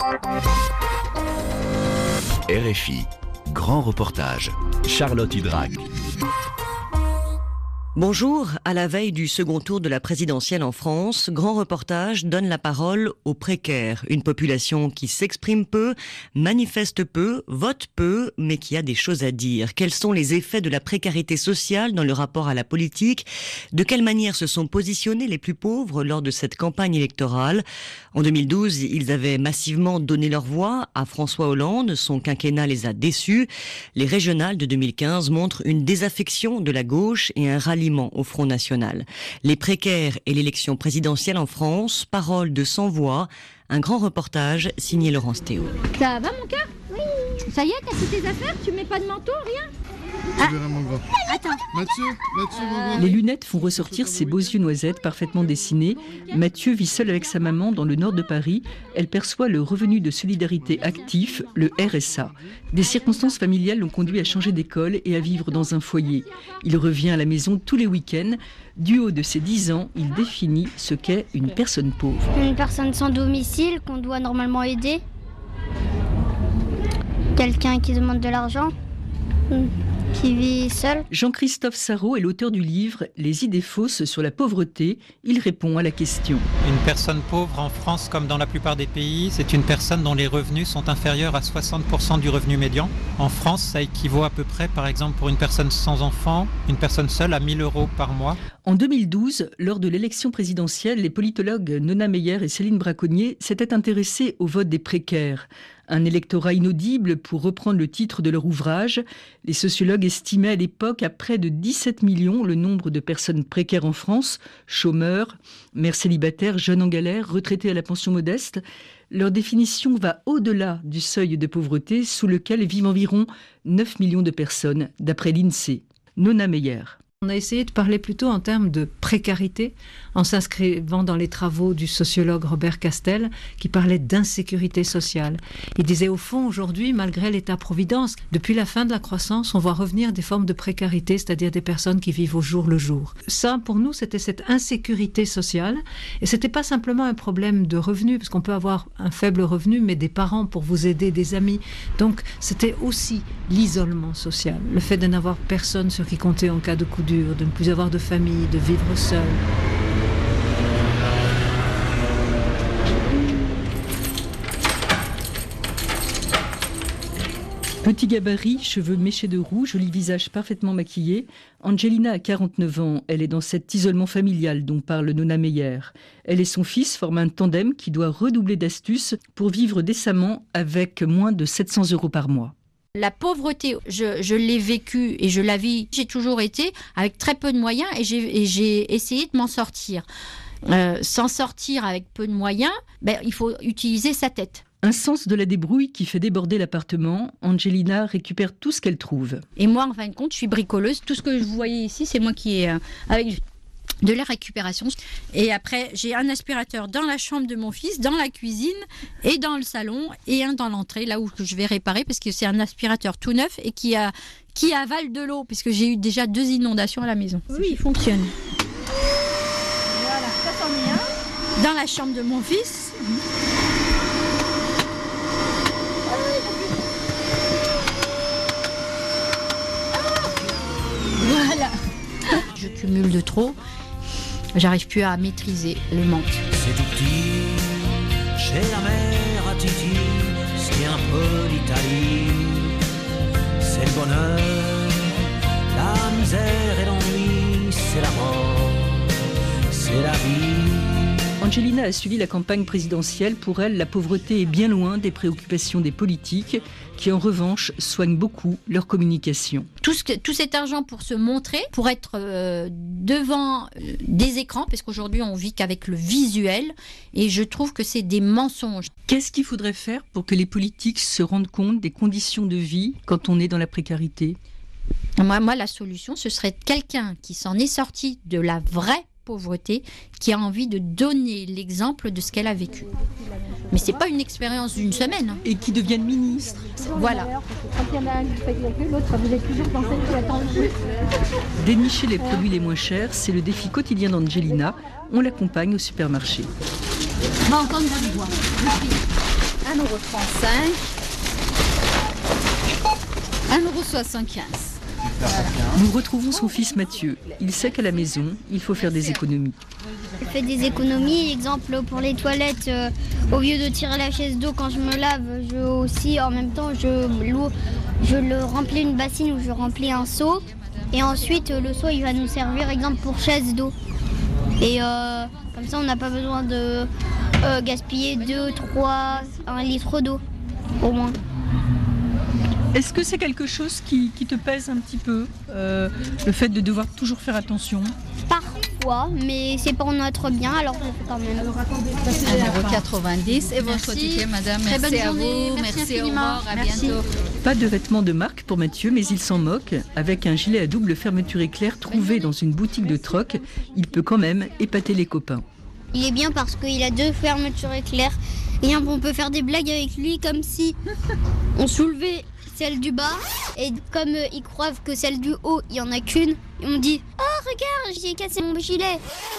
RFI, grand reportage, Charlotte Hydrac. Bonjour, à la veille du second tour de la présidentielle en France, Grand Reportage donne la parole aux précaires, une population qui s'exprime peu, manifeste peu, vote peu, mais qui a des choses à dire. Quels sont les effets de la précarité sociale dans le rapport à la politique? De quelle manière se sont positionnés les plus pauvres lors de cette campagne électorale? En 2012, ils avaient massivement donné leur voix à François Hollande, son quinquennat les a déçus. Les régionales de 2015 montrent une désaffection de la gauche et un ralliement au Front National. Les précaires et l'élection présidentielle en France, parole de sans voix, un grand reportage signé Laurence Théo. Ça va mon cœur? Oui. Ça y est, t'as toutes tes affaires? Tu mets pas de manteau, rien? Attends. Mathieu, Les lunettes font ressortir ses beaux yeux noisettes parfaitement dessinés. Mathieu vit seul avec sa maman dans le nord de Paris. Elle perçoit le revenu de solidarité actif, le RSA. Des circonstances familiales l'ont conduit à changer d'école et à vivre dans un foyer. Il revient à la maison tous les week-ends. Du haut de ses 10 ans, il définit ce qu'est une personne pauvre. Une personne sans domicile qu'on doit normalement aider. Quelqu'un qui demande de l'argent. Qui vit seul. Jean-Christophe Sarraud est l'auteur du livre « Les idées fausses sur la pauvreté ». Il répond à la question. Une personne pauvre en France, comme dans la plupart des pays, c'est une personne dont les revenus sont inférieurs à 60% du revenu médian. En France, ça équivaut à peu près, par exemple, pour une personne sans enfant, une personne seule à 1 000 € par mois. En 2012, lors de l'élection présidentielle, les politologues Nona Meyer et Céline Braconnier s'étaient intéressés au vote des précaires. Un électorat inaudible, pour reprendre le titre de leur ouvrage. Les sociologues estimaient à l'époque à près de 17 millions le nombre de personnes précaires en France, chômeurs, mères célibataires, jeunes en galère, retraités à la pension modeste. Leur définition va au-delà du seuil de pauvreté sous lequel vivent environ 9 millions de personnes, d'après l'INSEE. Nona Meyer. On a essayé de parler plutôt en termes de précarité, en s'inscrivant dans les travaux du sociologue Robert Castel, qui parlait d'insécurité sociale. Il disait au fond, aujourd'hui, malgré l'État-providence, depuis la fin de la croissance, on voit revenir des formes de précarité, c'est-à-dire des personnes qui vivent au jour le jour. Ça, pour nous, c'était cette insécurité sociale, et c'était pas simplement un problème de revenus, parce qu'on peut avoir un faible revenu, mais des parents pour vous aider, des amis. Donc, c'était aussi l'isolement social, le fait de n'avoir personne sur qui compter en cas de coup dur, de ne plus avoir de famille, de vivre seul. Petit gabarit, cheveux méchés de roux, joli visage parfaitement maquillé. Angelina a 49 ans. Elle est dans cet isolement familial dont parle Nona Meyer. Elle et son fils forment un tandem qui doit redoubler d'astuces pour vivre décemment avec moins de 700 € par mois. La pauvreté, je l'ai vécue et je la vis. J'ai toujours été avec très peu de moyens et j'ai essayé de m'en sortir. S'en sortir avec peu de moyens, il faut utiliser sa tête. Un sens de la débrouille qui fait déborder l'appartement. Angelina récupère tout ce qu'elle trouve. Et moi, en fin de compte, je suis bricoleuse. Tout ce que vous voyez ici, c'est moi qui ai avec de la récupération. Et après, j'ai un aspirateur dans la chambre de mon fils, dans la cuisine et dans le salon, et un dans l'entrée, là où je vais réparer, parce que c'est un aspirateur tout neuf et qui avale de l'eau, puisque j'ai eu déjà 2 inondations à la maison. Oui, il fonctionne. Voilà, ça c'en est un. Dans la chambre de mon fils. Voilà. Je cumule de trop. J'arrive plus à maîtriser le manque. C'est tout petit, chez la mère à Titi, c'est un peu l'Italie. C'est le bonheur, la misère et l'ennui, c'est la mort, c'est la vie. Angelina a suivi la campagne présidentielle. Pour elle, la pauvreté est bien loin des préoccupations des politiques, qui en revanche soignent beaucoup leur communication. Tout cet argent pour se montrer, pour être devant des écrans, parce qu'aujourd'hui on vit qu'avec le visuel, et je trouve que c'est des mensonges. Qu'est-ce qu'il faudrait faire pour que les politiques se rendent compte des conditions de vie quand on est dans la précarité ? Moi, la solution, ce serait quelqu'un qui s'en est sorti de la vraie pauvreté, qui a envie de donner l'exemple de ce qu'elle a vécu. Mais c'est pas une expérience d'une semaine. Et qui devienne ministre. Voilà. Quand il y en a un qui fait que l'autre, vous êtes toujours dans celle qui attend le plus. Dénicher les produits les moins chers, c'est le défi quotidien d'Angelina. On l'accompagne au supermarché. Va encore une voix. 1,75 €. Nous retrouvons son fils Mathieu. Il sait qu'à la maison, il faut faire des économies. Je fais des économies, exemple pour les toilettes, au lieu de tirer la chaise d'eau quand je me lave, en même temps, je le remplis une bassine ou je remplis un seau. Et ensuite, le seau, il va nous servir, exemple, pour chaise d'eau. Et comme ça, on n'a pas besoin de gaspiller 1 litre d'eau, au moins. Est-ce que c'est quelque chose qui te pèse un petit peu, le fait de devoir toujours faire attention ? Parfois, mais c'est pour notre bien, alors je le fais quand même. 1,90 € et votre ticket, madame. Très merci bonne journée. à vous, merci, au revoir, à bientôt. Pas de vêtements de marque pour Mathieu, mais il s'en moque. Avec un gilet à double fermeture éclair trouvé dans une boutique de troc, il peut quand même épater les copains. Il est bien parce qu'il a 2 fermetures éclair. Et on peut faire des blagues avec lui comme si on soulevait celle du bas et comme ils croient que celle du haut, il n'y en a qu'une, on dit « Oh, regarde, j'ai cassé mon gilet !»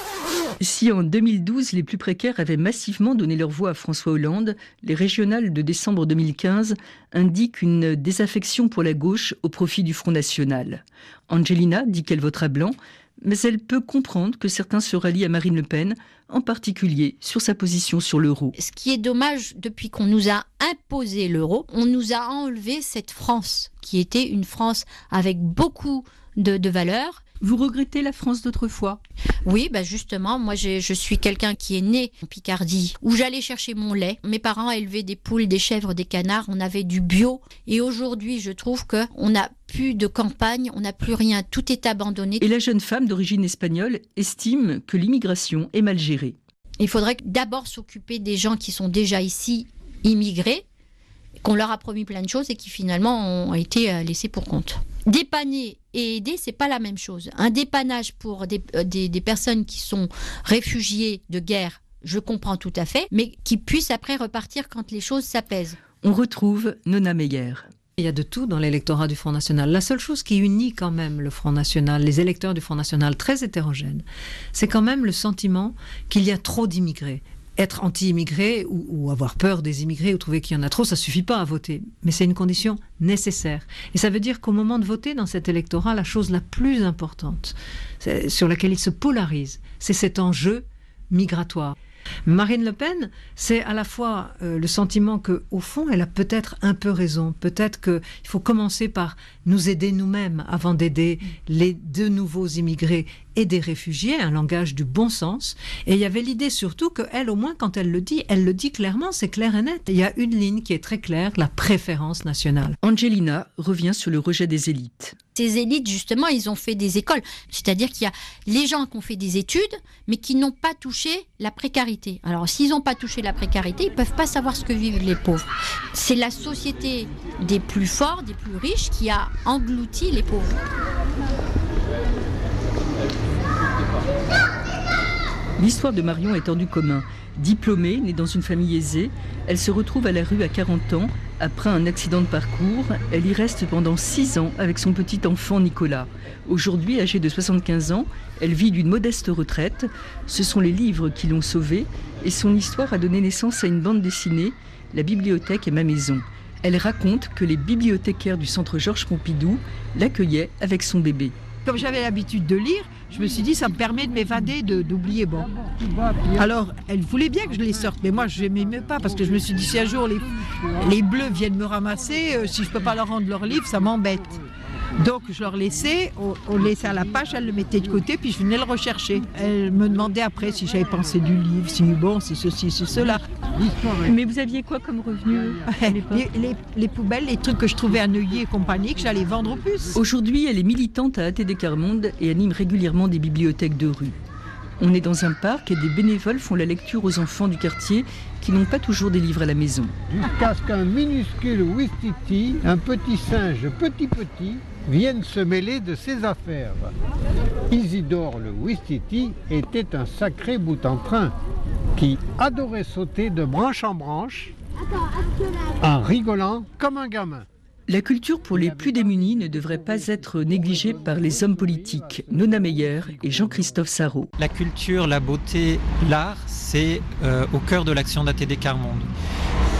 Si en 2012, les plus précaires avaient massivement donné leur voix à François Hollande, les régionales de décembre 2015 indiquent une désaffection pour la gauche au profit du Front National. Angelina dit qu'elle votera blanc, mais elle peut comprendre que certains se rallient à Marine Le Pen, en particulier sur sa position sur l'euro. Ce qui est dommage, depuis qu'on nous a imposé l'euro, on nous a enlevé cette France, qui était une France avec beaucoup de valeurs. Vous regrettez la France d'autrefois ? Oui, justement, moi je suis quelqu'un qui est né en Picardie, où j'allais chercher mon lait. Mes parents élevaient des poules, des chèvres, des canards, on avait du bio. Et aujourd'hui, je trouve qu'on n'a plus de campagne, on n'a plus rien, tout est abandonné. Et la jeune femme d'origine espagnole estime que l'immigration est mal gérée. Il faudrait d'abord s'occuper des gens qui sont déjà ici, immigrés, qu'on leur a promis plein de choses et qui finalement ont été laissés pour compte. Dépanner et aider, c'est pas la même chose. Un dépannage pour des personnes qui sont réfugiées de guerre, je comprends tout à fait, mais qui puissent après repartir quand les choses s'apaisent. On retrouve Nona Meyer. Il y a de tout dans l'électorat du Front National. La seule chose qui unit quand même le Front National, les électeurs du Front National très hétérogènes, c'est quand même le sentiment qu'il y a trop d'immigrés. Être anti-immigré ou avoir peur des immigrés ou trouver qu'il y en a trop, ça ne suffit pas à voter. Mais c'est une condition nécessaire. Et ça veut dire qu'au moment de voter dans cet électorat, la chose la plus importante, sur laquelle il se polarise, c'est cet enjeu migratoire. Marine Le Pen, c'est à la fois le sentiment qu'au fond, elle a peut-être un peu raison. Peut-être qu'il faut commencer par nous aider nous-mêmes avant d'aider les 2 nouveaux immigrés et des réfugiés, un langage du bon sens. Et il y avait l'idée surtout qu'elle, au moins, quand elle le dit clairement, c'est clair et net. Il y a une ligne qui est très claire, la préférence nationale. Angelina revient sur le rejet des élites. Ces élites, justement, ils ont fait des écoles. C'est-à-dire qu'il y a les gens qui ont fait des études, mais qui n'ont pas touché la précarité. Alors, s'ils n'ont pas touché la précarité, ils ne peuvent pas savoir ce que vivent les pauvres. C'est la société des plus forts, des plus riches, qui a englouti les pauvres. L'histoire de Marion est hors du commun. Diplômée, née dans une famille aisée, elle se retrouve à la rue à 40 ans. Après un accident de parcours, elle y reste pendant 6 ans avec son petit enfant Nicolas. Aujourd'hui, âgée de 75 ans, elle vit d'une modeste retraite. Ce sont les livres qui l'ont sauvée et son histoire a donné naissance à une bande dessinée, La bibliothèque est ma maison. Elle raconte que les bibliothécaires du centre Georges Pompidou l'accueillaient avec son bébé. Comme j'avais l'habitude de lire, je me suis dit ça me permet de m'évader, d'oublier. Bon. Alors, elle voulait bien que je les sorte, mais moi je n'aimais pas parce que je me suis dit si un jour les bleus viennent me ramasser, si je ne peux pas leur rendre leur livre, ça m'embête. Donc je leur laissais, on laissait à la page, elle le mettait de côté, puis je venais le rechercher. Elle me demandait après si j'avais pensé du livre, si bon, c'est ceci, c'est cela. Mais vous aviez quoi comme revenu à l'époque ? Les poubelles, les trucs que je trouvais à Neuilly et compagnie, que j'allais vendre au puces. Aujourd'hui, elle est militante à ATD Carmonde et anime régulièrement des bibliothèques de rue. On est dans un parc et des bénévoles font la lecture aux enfants du quartier qui n'ont pas toujours des livres à la maison. Jusqu'à ce qu'un minuscule ouistiti, un petit singe petit, vienne se mêler de ses affaires. Isidore le ouistiti était un sacré bout en train qui adorait sauter de branche en branche en rigolant comme un gamin. La culture pour les plus démunis ne devrait pas être négligée par les hommes politiques, Nona Meyer et Jean-Christophe Sarraud. La culture, la beauté, l'art, c'est au cœur de l'action d'ATD Carmonde.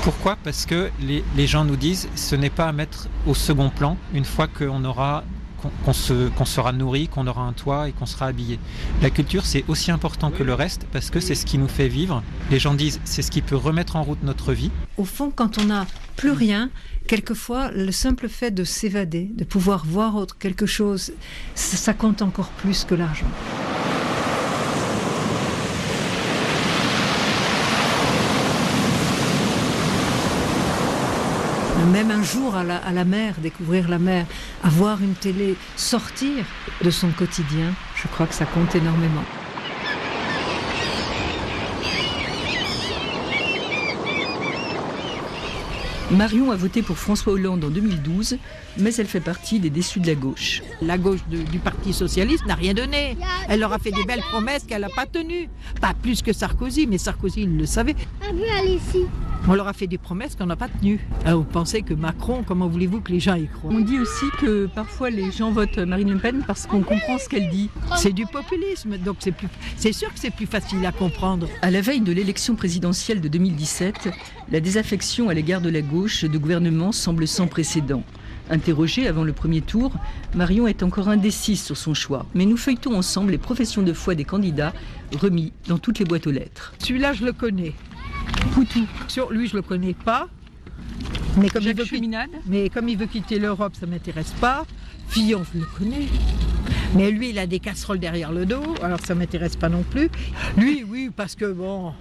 Pourquoi ? Parce que les gens nous disent ce n'est pas à mettre au second plan une fois qu'on sera nourri, qu'on aura un toit et qu'on sera habillé. La culture, c'est aussi important que le reste parce que c'est ce qui nous fait vivre. Les gens disent c'est ce qui peut remettre en route notre vie. Au fond, quand on n'a plus rien, quelquefois, le simple fait de s'évader, de pouvoir voir quelque chose, ça compte encore plus que l'argent. Même un jour à la mer, découvrir la mer, avoir une télé, sortir de son quotidien, je crois que ça compte énormément. Marion a voté pour François Hollande en 2012, mais elle fait partie des déçus de la gauche. La gauche du Parti Socialiste n'a rien donné. Elle leur a fait des belles promesses qu'elle n'a pas tenues. Pas plus que Sarkozy, mais Sarkozy, il le savait. Elle veut aller ici. On leur a fait des promesses qu'on n'a pas tenues. Alors, vous pensez que Macron, comment voulez-vous que les gens y croient ? On dit aussi que parfois les gens votent Marine Le Pen parce qu'on comprend ce qu'elle dit. C'est du populisme, donc c'est sûr que c'est plus facile à comprendre. À la veille de l'élection présidentielle de 2017, la désaffection à l'égard de la gauche de gouvernement semble sans précédent. Interrogée avant le premier tour, Marion est encore indécise sur son choix. Mais nous feuilletons ensemble les professions de foi des candidats remis dans toutes les boîtes aux lettres. Celui-là, je le connais. Poutou. Sur lui, je le connais pas. Mais comme il veut quitter l'Europe, ça m'intéresse pas. Fillon, je le connais. Mais lui, il a des casseroles derrière le dos, alors ça m'intéresse pas non plus. Lui, oui, parce que bon.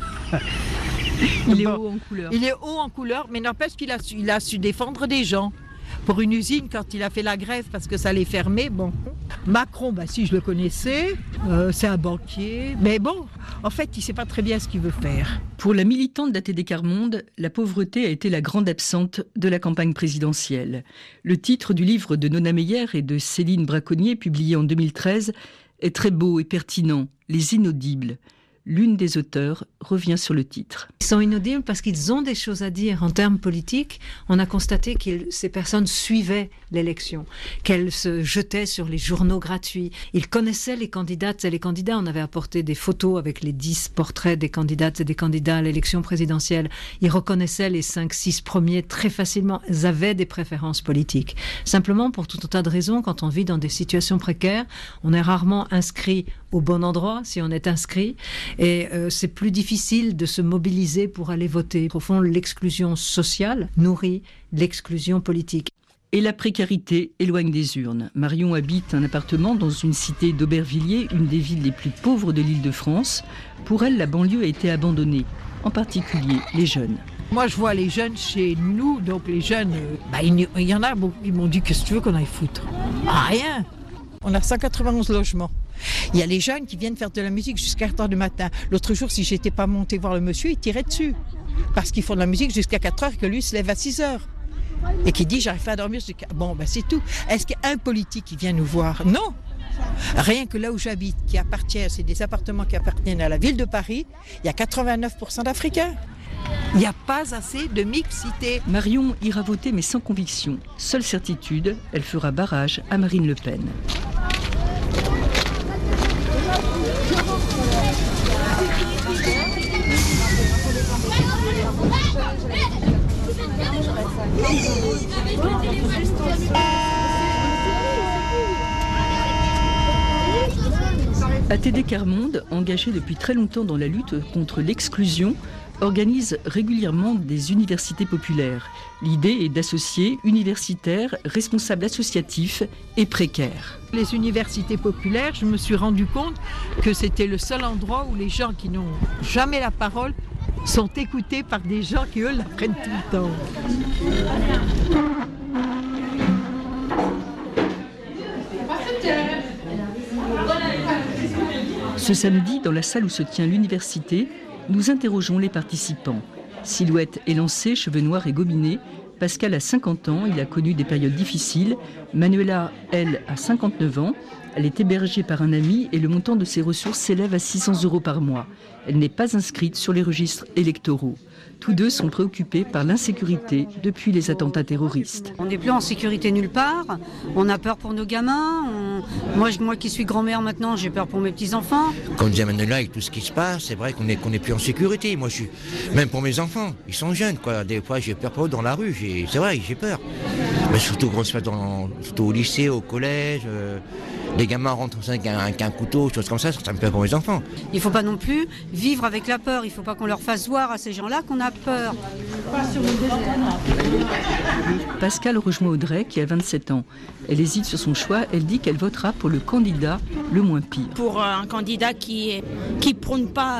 Il est haut en couleur. Il est haut en couleur, mais n'empêche qu'il a su défendre des gens. Pour une usine, quand il a fait la grève parce que ça allait fermer, bon. Macron, si je le connaissais, c'est un banquier. Mais bon, en fait, il ne sait pas très bien ce qu'il veut faire. Pour la militante d'ATD Quart Monde, la pauvreté a été la grande absente de la campagne présidentielle. Le titre du livre de Nona Meyer et de Céline Braconnier, publié en 2013, est très beau et pertinent, Les Inaudibles. L'une des auteurs revient sur le titre. Ils sont inaudibles parce qu'ils ont des choses à dire en termes politiques. On a constaté que ces personnes suivaient l'élection, qu'elles se jetaient sur les journaux gratuits. Ils connaissaient les candidates et les candidats. On avait apporté des photos avec les 10 portraits des candidates et des candidats à l'élection présidentielle. Ils reconnaissaient les 5-6 premiers très facilement. Ils avaient des préférences politiques. Simplement, pour tout un tas de raisons, quand on vit dans des situations précaires, on est rarement inscrit au bon endroit, si on est inscrit. Et c'est plus difficile de se mobiliser pour aller voter. Au fond, l'exclusion sociale nourrit l'exclusion politique. Et la précarité éloigne des urnes. Marion habite un appartement dans une cité d'Aubervilliers, une des villes les plus pauvres de l'Île-de-France. Pour elle, la banlieue a été abandonnée, en particulier les jeunes. Moi, je vois les jeunes chez nous, donc les jeunes, il y en a beaucoup qui m'ont dit « Qu'est-ce que tu veux qu'on aille foutre ?» Rien. On a 191 logements. Il y a les jeunes qui viennent faire de la musique jusqu'à 4h du matin. L'autre jour, si j'étais pas montée voir le monsieur, il tirait dessus. Parce qu'ils font de la musique jusqu'à 4h et que lui se lève à 6h. Et qui dit, j'arrive pas à dormir jusqu'à... Bon, c'est tout. Est-ce qu'il y a un politique qui vient nous voir ? Non. Rien que là où j'habite, c'est des appartements qui appartiennent à la ville de Paris, il y a 89% d'Africains. Il n'y a pas assez de mixité. Marion ira voter mais sans conviction. Seule certitude, elle fera barrage à Marine Le Pen. ATD Quart Monde, engagé depuis très longtemps dans la lutte contre l'exclusion, organise régulièrement des universités populaires. L'idée est d'associer universitaires, responsables associatifs et précaires. Les universités populaires, je me suis rendu compte que c'était le seul endroit où les gens qui n'ont jamais la parole sont écoutés par des gens qui, eux, la prennent tout le temps. Ce samedi, dans la salle où se tient l'université, nous interrogeons les participants. Silhouette élancée, cheveux noirs et gominés, Pascal a 50 ans, il a connu des périodes difficiles. Manuela, elle, a 59 ans. Elle est hébergée par un ami et le montant de ses ressources s'élève à 600 € par mois. Elle n'est pas inscrite sur les registres électoraux. Tous deux sont préoccupés par l'insécurité depuis les attentats terroristes. On n'est plus en sécurité nulle part, on a peur pour nos gamins, Moi qui suis grand-mère maintenant, j'ai peur pour mes petits-enfants. Quand dit maintenant là, avec tout ce qui se passe, c'est vrai qu'on n'est plus en sécurité. Moi, même pour mes enfants, ils sont jeunes, quoi. Des fois, j'ai peur pour eux dans la rue. C'est vrai, j'ai peur. Mais surtout quand on se fait surtout au lycée, au collège. Les gamins rentrent avec un couteau, choses comme ça me fait pour mes enfants. Il ne faut pas non plus vivre avec la peur. Il ne faut pas qu'on leur fasse voir à ces gens-là qu'on a peur. Pascal rejoint Audrey, qui a 27 ans. Elle hésite sur son choix. Elle dit qu'elle votera pour le candidat le moins pire. Pour un candidat qui prône pas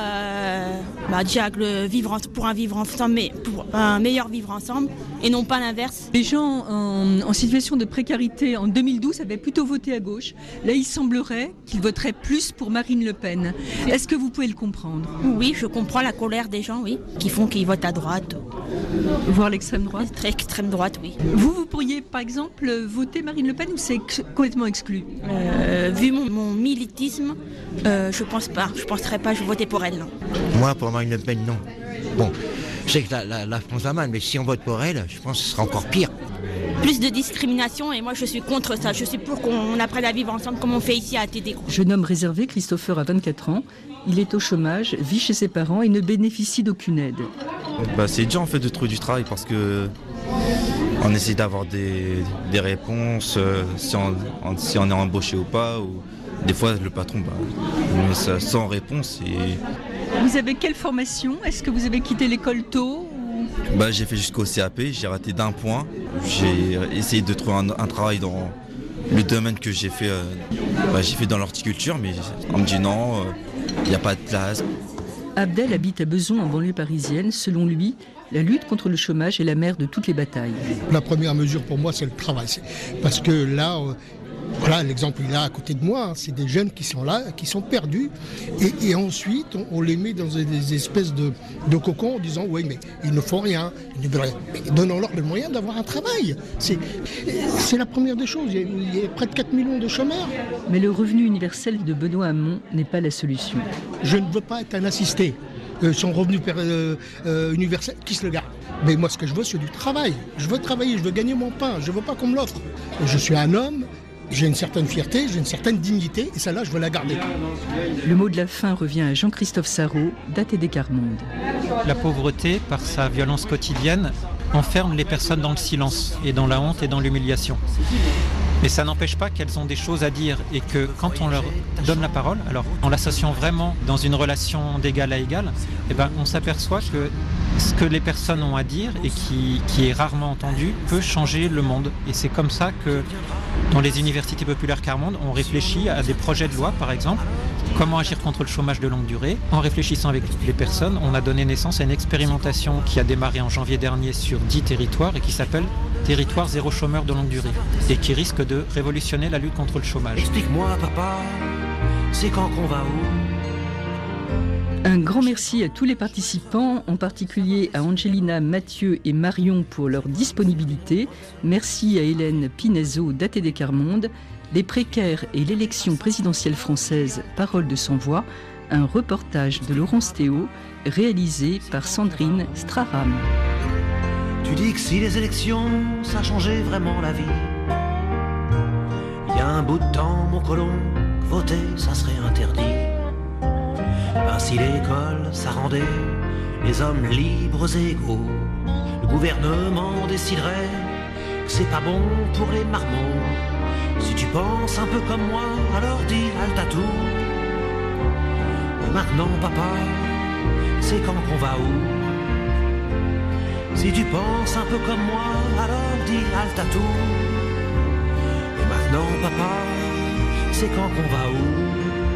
déjà pour un vivre ensemble, mais pour un meilleur vivre ensemble, et non pas l'inverse. Les gens en situation de précarité en 2012 avaient plutôt voté à gauche. Là, il semblerait qu'ils voteraient plus pour Marine Le Pen. Est-ce que vous pouvez le comprendre ? Oui, je comprends la colère des gens, oui, qui font qu'ils votent à droite. Voire l'extrême droite ? Très extrême droite, oui. Vous pourriez, par exemple, voter Marine Le Pen ou c'est complètement exclu ? Vu mon militisme, je pense pas. Je penserais pas, je votais pour elle, non. Moi, pour Marine Le Pen, non. Bon, je sais que la France va mal, mais si on vote pour elle, je pense que ce sera encore pire. Plus de discrimination et moi je suis contre ça. Je suis pour qu'on apprenne à vivre ensemble comme on fait ici à ATD. Jeune homme réservé, Christopher a 24 ans. Il est au chômage, vit chez ses parents et ne bénéficie d'aucune aide. C'est dur en fait de trouver du travail parce que on essaie d'avoir des réponses si on est embauché ou pas. Ou des fois le patron met ça sans réponse. Vous avez quelle formation ? Est-ce que vous avez quitté l'école tôt ? J'ai fait jusqu'au CAP, j'ai raté d'un point. J'ai essayé de trouver un travail dans le domaine que j'ai fait. J'ai fait dans l'horticulture, mais on me dit non, il n'y a pas de place. Abdel habite à Besançon, en banlieue parisienne. Selon lui, la lutte contre le chômage est la mère de toutes les batailles. La première mesure pour moi, c'est le travail. Parce que là... Voilà, l'exemple il est là à côté de moi, c'est des jeunes qui sont là, qui sont perdus, et ensuite on les met dans des espèces de cocons en disant oui mais ils ne font rien, ils ne veulent rien. Mais donnons-leur le moyen d'avoir un travail. C'est la première des choses, il y a près de 4 millions de chômeurs. Mais le revenu universel de Benoît Hamon n'est pas la solution. Je ne veux pas être un assisté, son revenu universel, qui se le garde. Mais moi ce que je veux c'est du travail, je veux travailler, je veux gagner mon pain, je ne veux pas qu'on me l'offre. Je suis un homme. J'ai une certaine fierté, j'ai une certaine dignité, et celle-là, je veux la garder. Le mot de la fin revient à Jean-Christophe Sarraud, d'ATD Carmonde. La pauvreté, par sa violence quotidienne, enferme les personnes dans le silence, et dans la honte et dans l'humiliation. Mais ça n'empêche pas qu'elles ont des choses à dire, et que quand on leur donne la parole, alors en l'associant vraiment dans une relation d'égal à égal, on s'aperçoit que ce que les personnes ont à dire, et qui est rarement entendu, peut changer le monde. Et c'est comme ça que dans les universités populaires Carmonde, on réfléchit à des projets de loi, par exemple, comment agir contre le chômage de longue durée. En réfléchissant avec les personnes, on a donné naissance à une expérimentation qui a démarré en janvier dernier sur 10 territoires et qui s'appelle Territoire zéro chômeur de longue durée et qui risque de révolutionner la lutte contre le chômage. Explique-moi, papa, c'est quand qu'on va où ? Un grand merci à tous les participants, en particulier à Angelina, Mathieu et Marion pour leur disponibilité. Merci à Hélène Pinezzo d'ATD Carmonde. Les précaires et l'élection présidentielle française, parole de sans voix, un reportage de Laurence Théo, réalisé par Sandrine Straram. Tu dis que si les élections, ça changeait vraiment la vie. Il y a un bout de temps, mon colon, voter, ça serait interdit. Si l'école, ça rendait les hommes libres et égaux, le gouvernement déciderait que c'est pas bon pour les marmots. Si tu penses un peu comme moi, alors dis halte à tout. Et maintenant, papa, c'est quand qu'on va où? Si tu penses un peu comme moi, alors dis halte à tout. Et maintenant, papa, c'est quand qu'on va où?